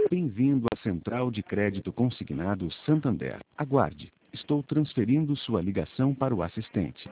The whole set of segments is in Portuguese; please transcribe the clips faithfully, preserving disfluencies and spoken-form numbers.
Bem-vindo à Central de Crédito Consignado Santander. Aguarde. Estou transferindo sua ligação para o assistente.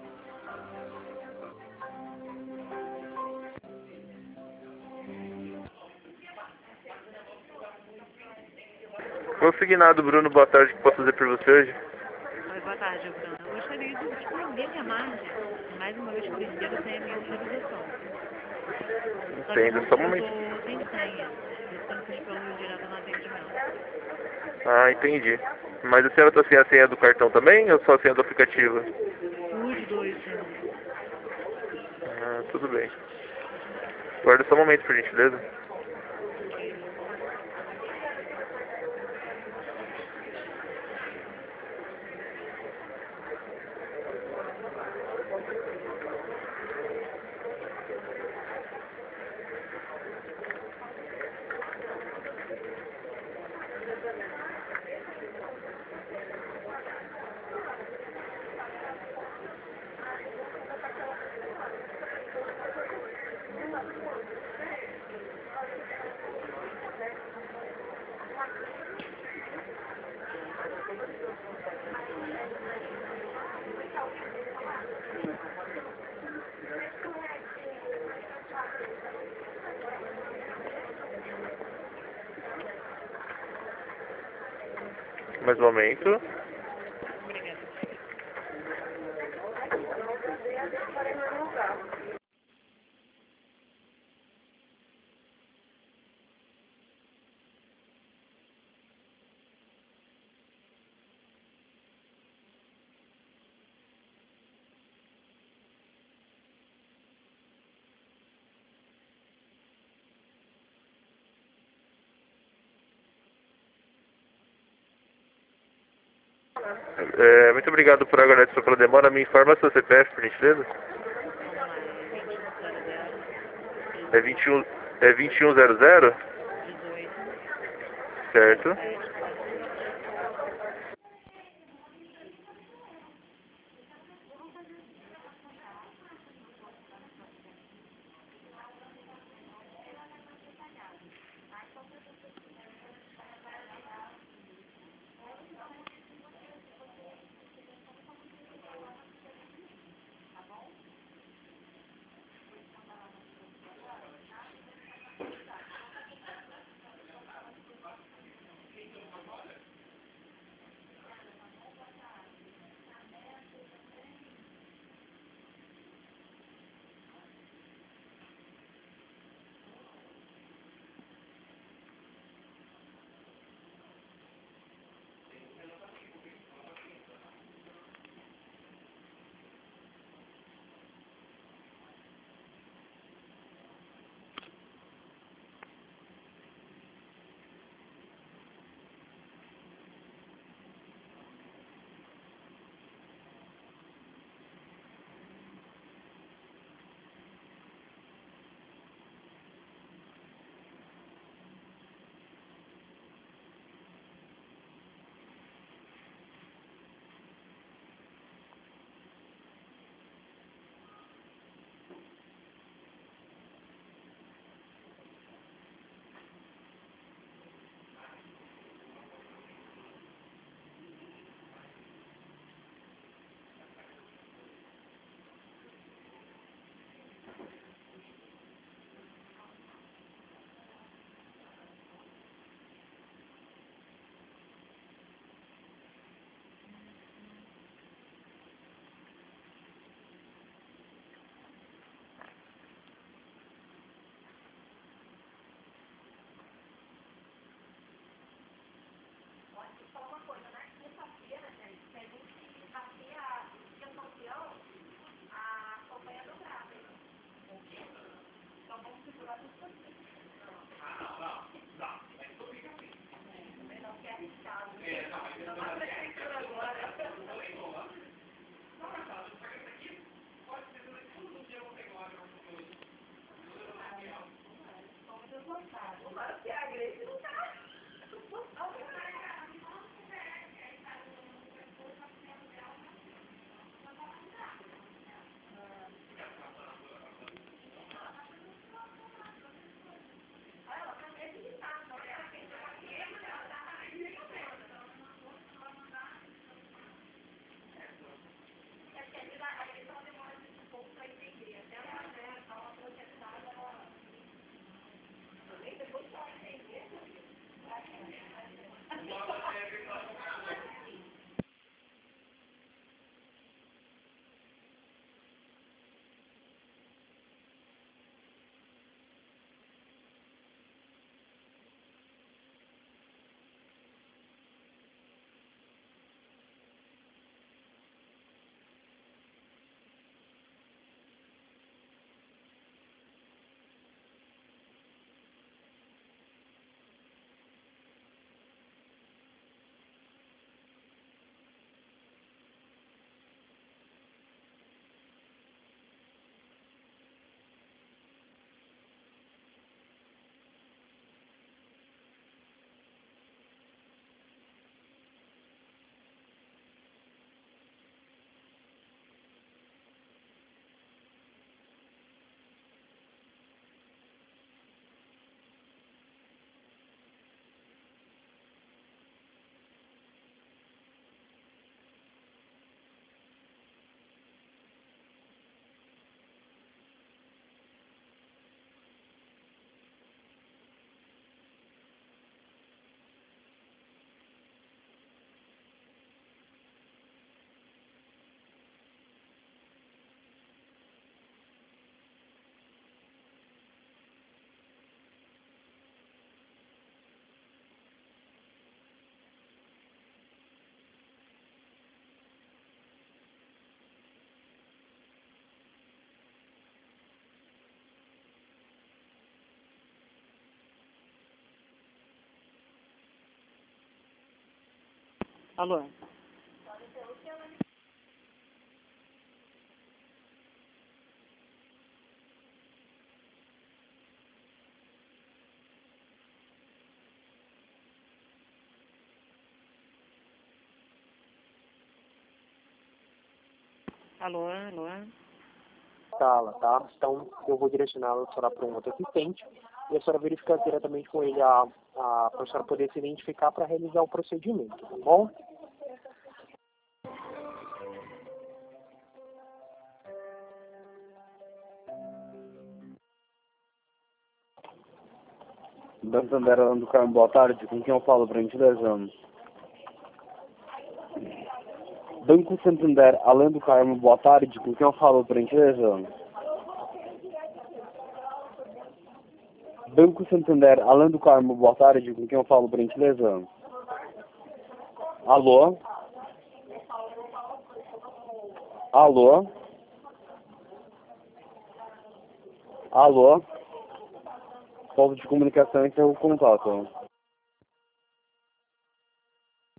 Consignado, Bruno, boa tarde. O que posso fazer por você hoje? Oi, boa tarde, Bruno. Eu gostaria de expandir minha margem. Mais uma vez pedindo sem a minha autorização. Só que eu Entendo, não só um eu momento. tô sem senha. Por isso que eu não fiz pelo direto no atendimento. Ah, entendi. Mas a senhora está sem a senha do cartão também ou só a senha do aplicativo? Os dois, senhor. Ah, tudo bem. Guarda só um momento, por gentileza. Ok. Mais um momento. Obrigada. É, muito obrigado por aguardar pela demora. Me informa seu C P F, por gentileza. Vamos lá. É vinte e um, é vinte e um zero zero? dezoito. Certo. Alô? Alô, alô? Sala, tá? Então, eu vou direcionar a senhora para um outro assistente e a senhora verificar diretamente com ele a, a, para a senhora poder se identificar para realizar o procedimento, tá bom? Santander, Alan do Carmo, boa tarde. Com quem eu falo, por gentileza? Banco Santander, Alan do Carmo, boa tarde. Com quem eu falo, por gentileza? Banco Santander, Alan do Carmo, boa tarde. Com quem eu falo, por gentileza? Alô? Alô? Alô? Polo de comunicação, esse é o contato.